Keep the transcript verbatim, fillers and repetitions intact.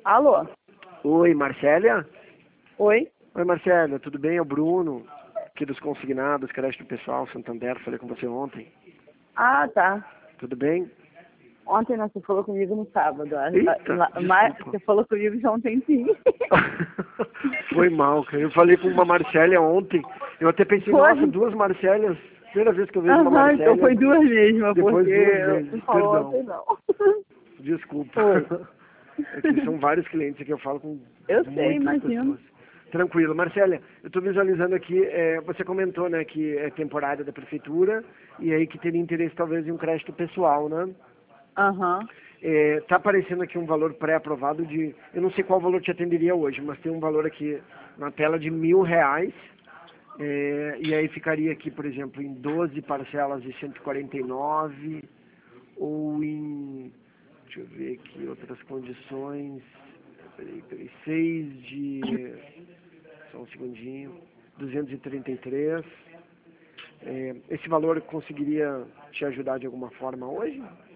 Alô? Oi, Marcélia? Oi? Oi, Marcélia, tudo bem? É o Bruno, aqui dos consignados, crédito pessoal, Santander, falei com você ontem. Ah, tá. Tudo bem? Ontem não, você falou comigo no sábado. A- Eita, a- a- Mas desculpa. você falou comigo já há um tempinho. Foi mal, cara. Eu falei com uma Marcélia ontem. Eu até pensei, nossa, Foi? duas Marcélias. Primeira vez que eu vejo uma Aham, então Marcélia. foi duas mesmo, Depois porque duas vezes. você falou Perdão. ontem não. Desculpa. Foi. É que são vários clientes aqui, eu falo com Eu sei, muitas imagino. pessoas. Tranquilo. Marcélia, eu estou visualizando aqui, é, você comentou, né, que é temporária da prefeitura e aí que teria interesse talvez em um crédito pessoal, né? Aham. Está aparecendo aqui um valor pré-aprovado de, eu não sei qual valor te atenderia hoje, mas tem um valor aqui na tela de mil reais, é, e aí ficaria aqui, por exemplo, em doze parcelas de cento e quarenta e nove, ou em, deixa eu ver aqui outras condições, peraí, peraí, seis de, só um segundinho, duzentos e trinta e três. É, esse valor conseguiria te ajudar de alguma forma hoje?